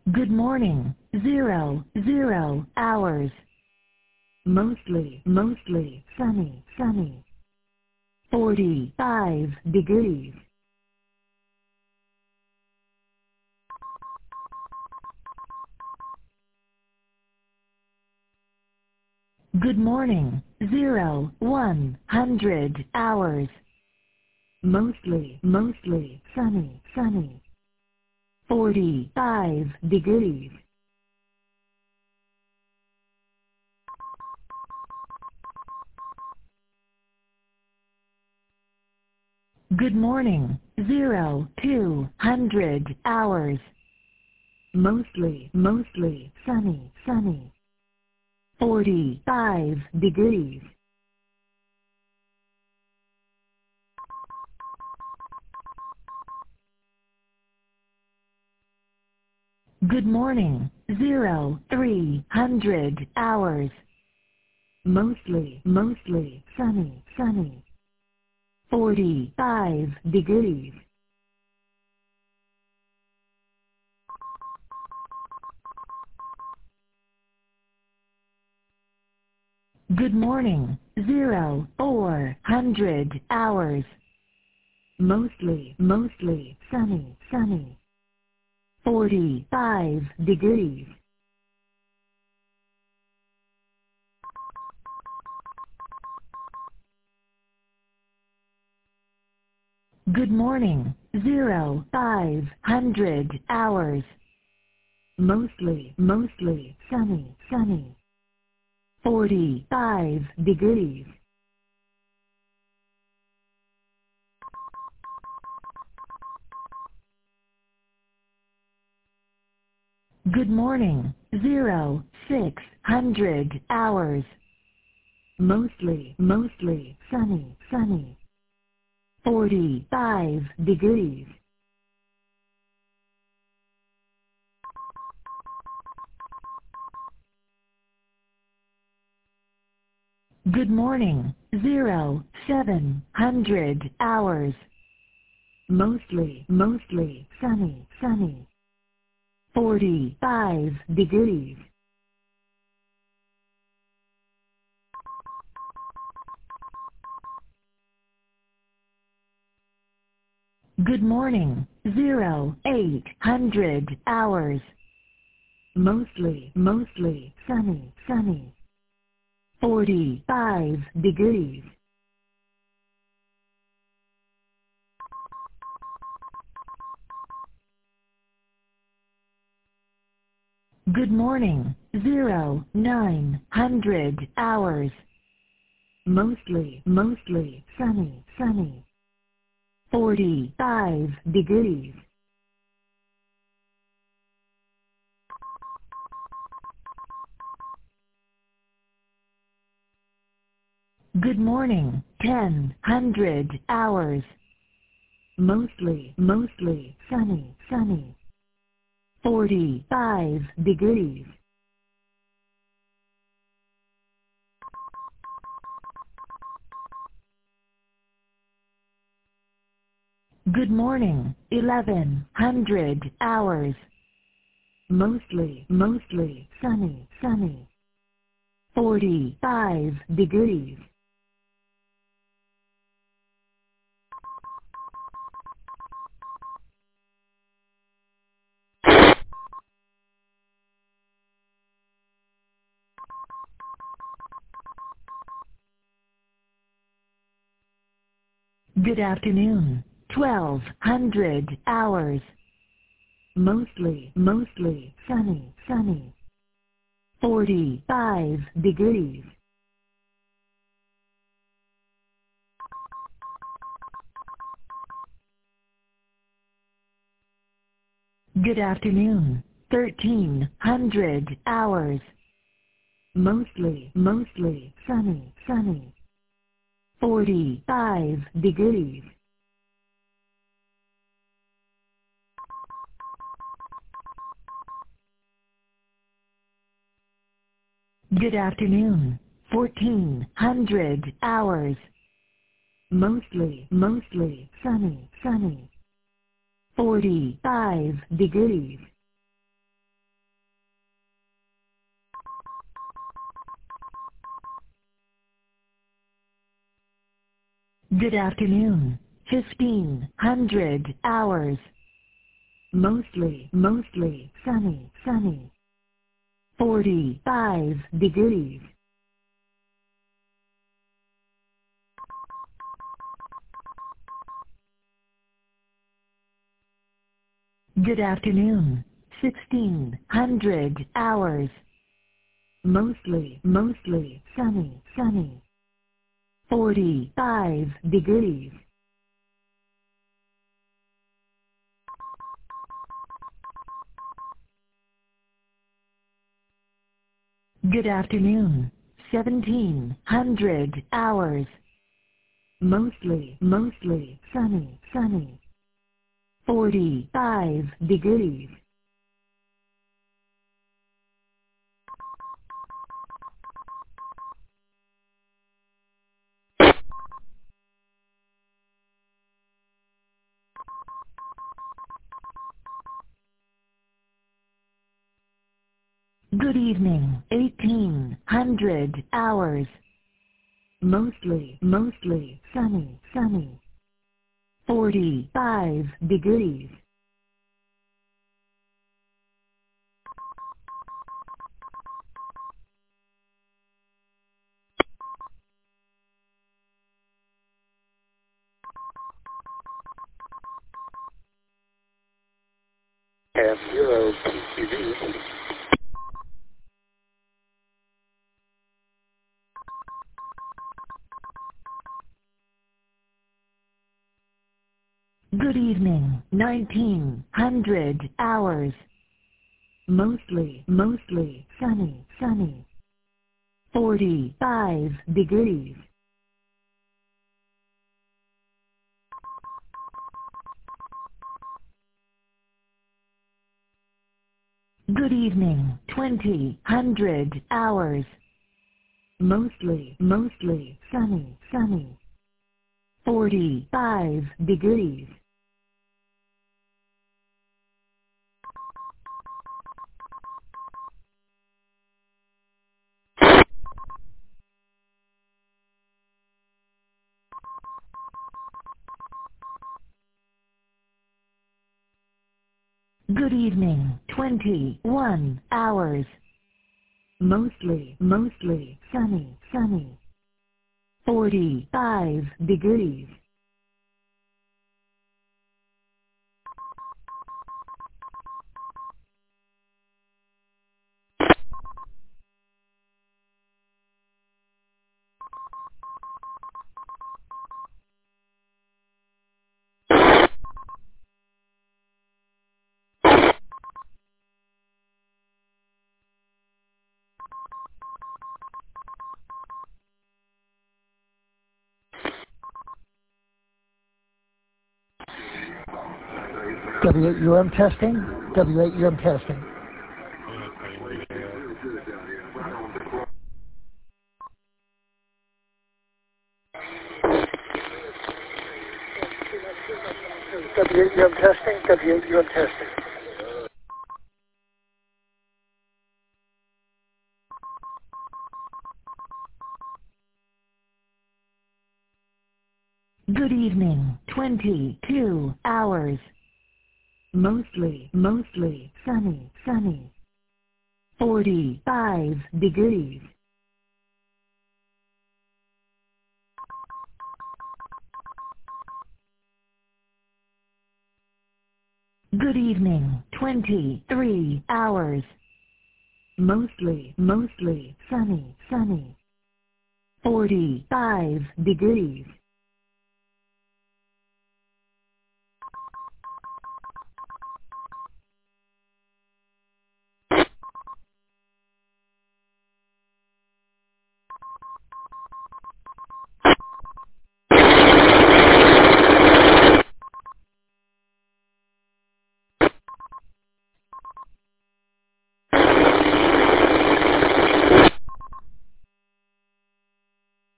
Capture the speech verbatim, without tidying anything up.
Good morning. Zero, zero hours. Mostly, mostly sunny, sunny. forty-five degrees. Good morning. Zero, one hundred hours. Mostly, mostly sunny, sunny. forty-five degrees. Good morning. Zero, two hundred hours. Mostly, mostly sunny, sunny. forty-five degrees. Good morning. Zero, three hundred hours. Mostly, mostly sunny, sunny. forty-five degrees. Good morning. Zero, four hundred hours. Mostly, mostly sunny, sunny. forty-five degrees. Good morning. Zero, five hundred hours. Mostly, mostly sunny, sunny. forty-five degrees. Good morning. Zero, six hundred hours. Mostly, mostly sunny, sunny. forty-five degrees. Good morning. Zero, seven hundred hours. Mostly, mostly sunny, sunny. forty-five degrees. Good morning. Zero, eight hundred hours. Mostly, mostly sunny, sunny. forty-five degrees. Good morning. Zero, nine hundred hours. Mostly, mostly sunny, sunny. forty-five degrees. Good morning. Ten hundred hours. Mostly, mostly sunny, sunny. forty-five degrees. Good morning. Eleven hundred hours. Mostly, mostly sunny, sunny. forty-five degrees. Good afternoon. Twelve hundred hours. Mostly, mostly sunny, sunny. forty-five degrees. Good afternoon. Thirteen hundred hours. Mostly, mostly sunny, sunny. forty-five degrees. Good afternoon. Fourteen hundred hours. Mostly, mostly sunny, sunny. forty-five degrees. Good afternoon. fifteen hundred hours. Mostly, mostly sunny, sunny. forty-five degrees. Good afternoon. sixteen hundred hours. Mostly, mostly sunny, sunny. forty-five degrees. Good afternoon. seventeen hundred hours. Mostly, mostly sunny, sunny. forty-five degrees. Good evening. eighteen hundred hours. Mostly, mostly sunny, sunny. forty-five degrees. Have zero T V. Good evening. nineteen hundred hours. Mostly, mostly sunny, sunny. forty-five degrees. Good evening. twenty hundred hours. Mostly, mostly sunny, sunny. forty-five degrees. Good evening. twenty-one hours. Mostly, mostly sunny, sunny. forty-five degrees. W eight U M testing. W eight U M testing. W eight U M testing. W eight U M testing. Good evening. twenty-two hours. Mostly, mostly sunny, sunny. forty-five degrees. Good evening. twenty-three hours. Mostly, mostly sunny, sunny. forty-five degrees.